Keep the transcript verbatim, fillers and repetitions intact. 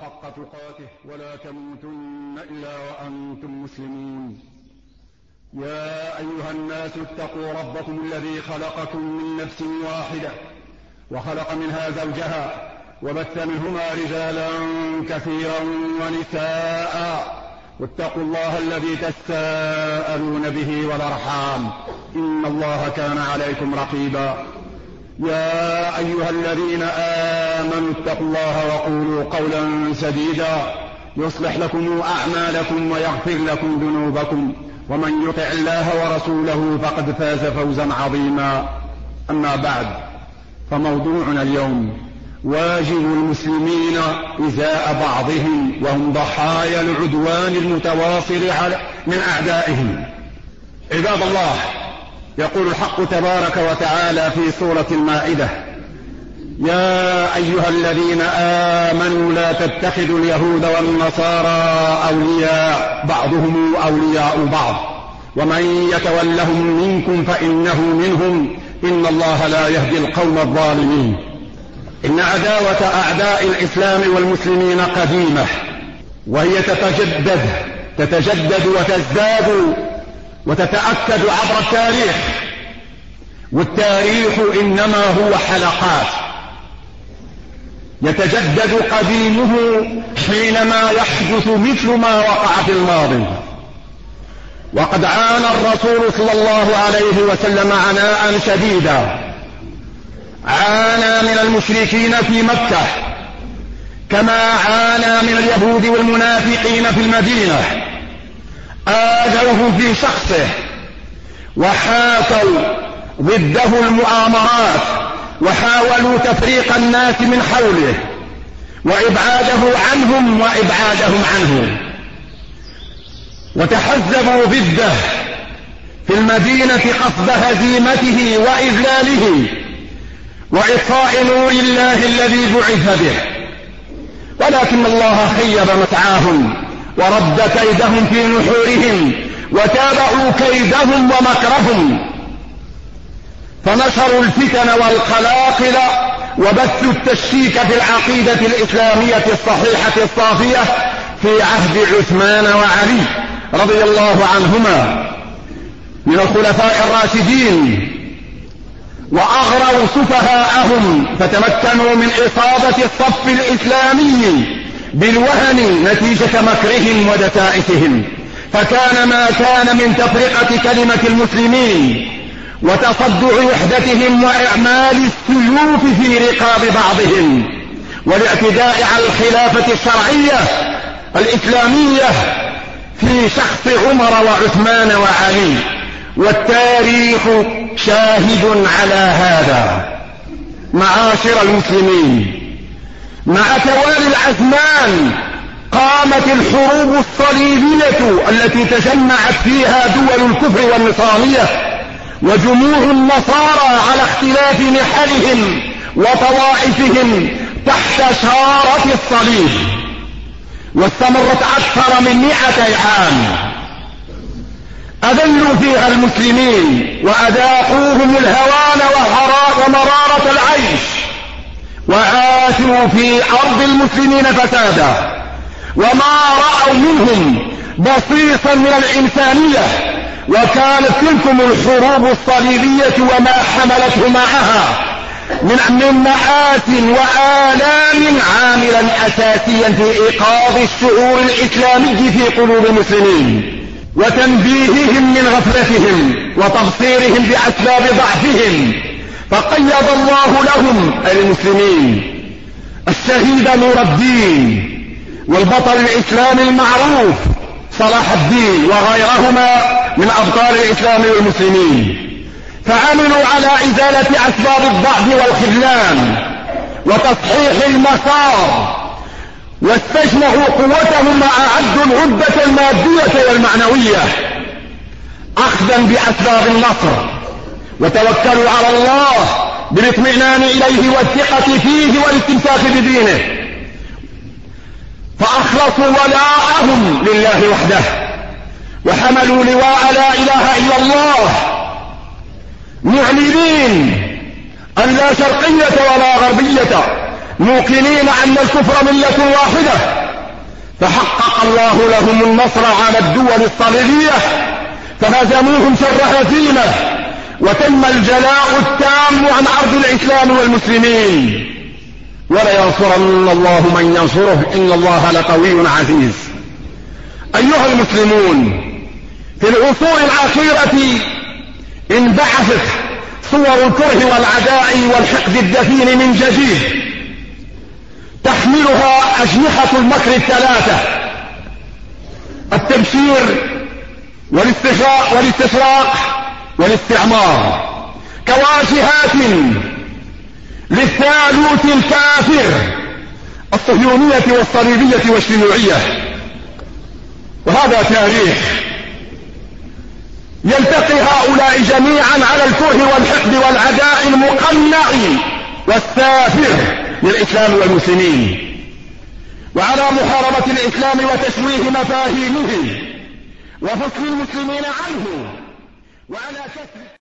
حق تقاته ولا تموتن إلا وأنتم مسلمون. يا أيها الناس اتقوا ربكم الذي خلقكم من نفس واحدة وخلق منها زوجها وبث منهما رجالا كثيرا ونساء واتقوا الله الذي تساءلون به والأرحام إن الله كان عليكم رقيبا. يا أيها الذين آمنوا اتقوا الله وقولوا قولا سديدا يصلح لكم أعمالكم ويغفر لكم ذنوبكم ومن يطع الله ورسوله فقد فاز فوزا عظيما. أما بعد، فموضوعنا اليوم واجب المسلمين إزاء بعضهم وهم ضحايا العدوان المتواصل من أعدائهم. عباد الله، يقول الحق تبارك وتعالى في سورة المائدة: يا أيها الذين آمنوا لا تتخذوا اليهود والنصارى أولياء بعضهم أولياء بعض ومن يتولهم منكم فإنه منهم إن الله لا يهدي القوم الظالمين. إن عداوة أعداء الإسلام والمسلمين قديمة، وهي تتجدد تتجدد وتزداد وتتأكد عبر التاريخ، والتاريخ إنما هو حلقات. يتجدد قديمه حينما يحدث مثل ما وقع في الماضي. وقد عانى الرسول صلى الله عليه وسلم عناء شديدا، عانى من المشركين في مكة كما عانى من اليهود والمنافقين في المدينة. آذوه في شخصه وحاكوا ضده المؤامرات وحاولوا تفريق الناس من حوله وإبعاده عنهم وإبعادهم عنه، وتحزبوا ضده في المدينة قصد هزيمته وإذلاله وإطفاء نور الله الذي بعث به. ولكن الله خيب مسعاهم ورد كيدهم في نحورهم وتابعوا كيدهم ومكرهم، فنشروا الفتن والقلاقل وبثوا التشكيك في العقيدة الإسلامية الصحيحة الصافية في عهد عثمان وعلي رضي الله عنهما من الخلفاء الراشدين، وأغروا سفهاءهم فتمكنوا من إصابة الصف الإسلامي بالوهن نتيجة مكرهم ودسائسهم. فكان ما كان من تفرقة كلمة المسلمين وتصدع وحدتهم وإعمال السيوف في رقاب بعضهم والاعتداء على الخلافة الشرعية الإسلامية في شخص عمر وعثمان وعلي، والتاريخ شاهد على هذا. معاشر المسلمين، مع توالي الأزمان قامت الحروب الصليبية التي تجمعت فيها دول الكفر والنصرانية وجموع النصارى على اختلاف نحلهم وطوائفهم تحت شارة الصليب، واستمرت أكثر من مئة عام. أذلوا فيها المسلمين وأذاقوهم الهوان ومرارة العيش، وعاشوا في أرض المسلمين فسادا، وما رأوا منهم بصيصا من الإنسانية. وكانت تلكم الحروب الصليبية وما حملته معها من من مآت وآلام عاملا أساسيا في إيقاظ الشعور الإسلامي في قلوب المسلمين وتنبيههم من غفلتهم وتبصيرهم بأسباب ضعفهم. فقيض الله لهم المسلمين الشهيد نور الدين والبطل الإسلامي المعروف صلاح الدين وغيرهما من أبطال الإسلام والمسلمين، فعملوا على إزالة أسباب الضعف والخذلان وتصحيح المسار، واستجمعوا قوتهم وأعدوا العدة المادية والمعنوية أخذا بأسباب النصر، وتوكلوا على الله بالاطمئنان إليه والثقة فيه والاستمساك بدينه، فأخلصوا ولاءهم لله وحده وحملوا لواء لا إله إلا الله معلنين أن لا شرقية ولا غربية موقنين أن الكفر ملة واحدة، فحقق الله لهم النصر على الدول الصليبية فهزموهم شر هزيمة، وتم الجلاء التام عن أرض الإسلام والمسلمين. ولينصرن الله من ينصره إن الله لقوي عزيز. أيها المسلمون، في العصور الأخيرة انبعثت صور الكره والعداء والحقد الدفين من جديد، تحملها أجنحة المكر الثلاثة: التبشير والاستشراق والاستعمار، كواجهات للثالوث الكافر الصهيونية والصليبية والشيوعية. وهذا تاريخ يلتقي هؤلاء جميعا على الكره والحقد والعداء المقنع والسافر للإسلام والمسلمين، وعلى محاربة الإسلام وتشويه مفاهيمه وفصل المسلمين عنه، وعلى كسر